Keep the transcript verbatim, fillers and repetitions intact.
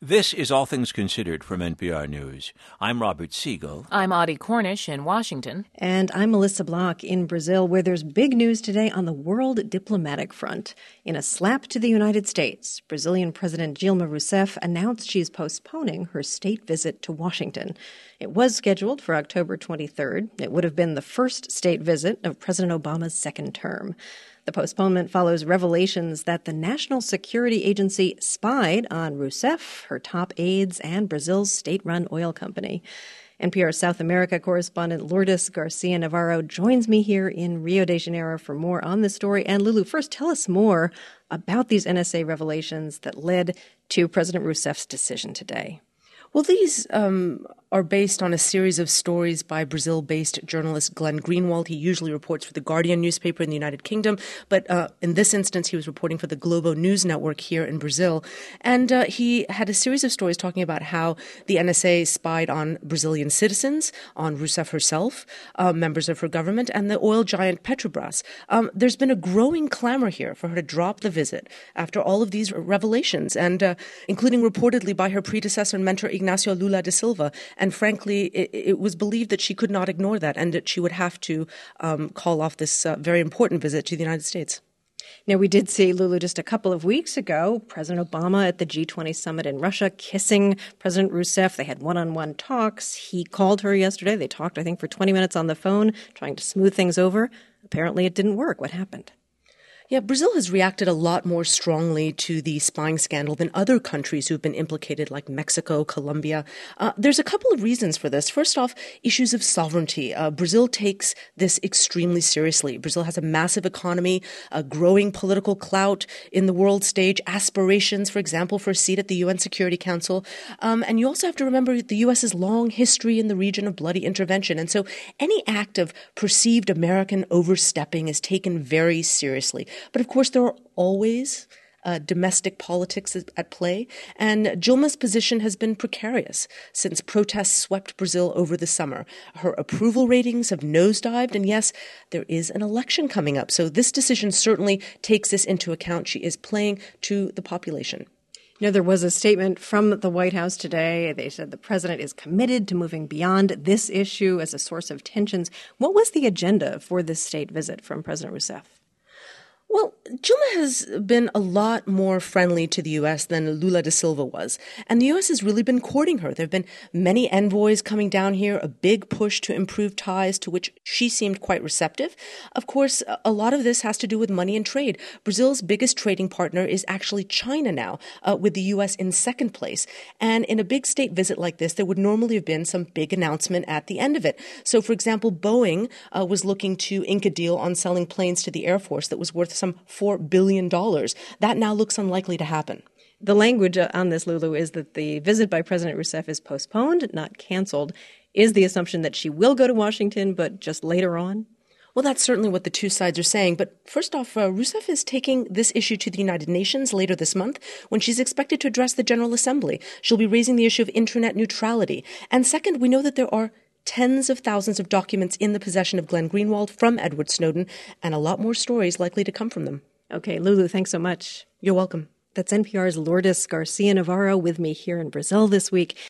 This is All Things Considered from N P R News. I'm Robert Siegel. I'm Audie Cornish in Washington. And I'm Melissa Block in Brazil, where there's big news today on the world diplomatic front. In a slap to the United States, Brazilian President Dilma Rousseff announced she's postponing her state visit to Washington. It was scheduled for October twenty-third. It would have been the first state visit of President Obama's second term. The postponement follows revelations that the National Security Agency spied on Rousseff, her top aides, and Brazil's state-run oil company. N P R South America correspondent Lourdes Garcia Navarro joins me here in Rio de Janeiro for more on this story. And Lulu, first tell us more about these N S A revelations that led to President Rousseff's decision today. Well, these um, are based on a series of stories by Brazil-based journalist Glenn Greenwald. He usually reports for the Guardian newspaper in the United Kingdom, but uh, in this instance, he was reporting for the Globo News Network here in Brazil. And uh, he had a series of stories talking about how the N S A spied on Brazilian citizens, on Rousseff herself, uh, members of her government, and the oil giant Petrobras. Um, there's been a growing clamor here for her to drop the visit after all of these revelations, and uh, including reportedly by her predecessor and mentor Ignacio Lula da Silva. And frankly, it, it was believed that she could not ignore that and that she would have to um, call off this uh, very important visit to the United States. Now, we did see, Lulu, just a couple of weeks ago, President Obama at the G twenty summit in Russia kissing President Rousseff. They had one-on-one talks. He called her yesterday. They talked, I think, for twenty minutes on the phone, trying to smooth things over. Apparently, it didn't work. What happened? Yeah, Brazil has reacted a lot more strongly to the spying scandal than other countries who've been implicated, like Mexico, Colombia. Uh, there's a couple of reasons for this. First off, issues of sovereignty. Uh, Brazil takes this extremely seriously. Brazil has a massive economy, a growing political clout in the world stage, aspirations, for example, for a seat at the U N Security Council. Um, and you also have to remember the U S's long history in the region of bloody intervention. And so any act of perceived American overstepping is taken very seriously. But of course, there are always uh, domestic politics at play, and Dilma's position has been precarious since protests swept Brazil over the summer. Her approval ratings have nosedived, and yes, there is an election coming up. So this decision certainly takes this into account. She is playing to the population. You know, there was a statement from the White House today. They said the president is committed to moving beyond this issue as a source of tensions. What was the agenda for this state visit from President Rousseff? Well, Dilma has been a lot more friendly to the U S than Lula da Silva was. And the U S has really been courting her. There have been many envoys coming down here, a big push to improve ties to which she seemed quite receptive. Of course, a lot of this has to do with money and trade. Brazil's biggest trading partner is actually China now, uh, with the U S in second place. And in a big state visit like this, there would normally have been some big announcement at the end of it. So, for example, Boeing uh, was looking to ink a deal on selling planes to the Air Force that was worth some four billion dollars. That now looks unlikely to happen. The language on this, Lulu, is that the visit by President Rousseff is postponed, not canceled. Is the assumption that she will go to Washington, but just later on? Well, that's certainly what the two sides are saying. But first off, uh, Rousseff is taking this issue to the United Nations later this month when she's expected to address the General Assembly. She'll be raising the issue of internet neutrality. And second, we know that there are tens of thousands of documents in the possession of Glenn Greenwald from Edward Snowden, and a lot more stories likely to come from them. Okay, Lulu, thanks so much. You're welcome. That's N P R's Lourdes Garcia Navarro with me here in Brazil this week.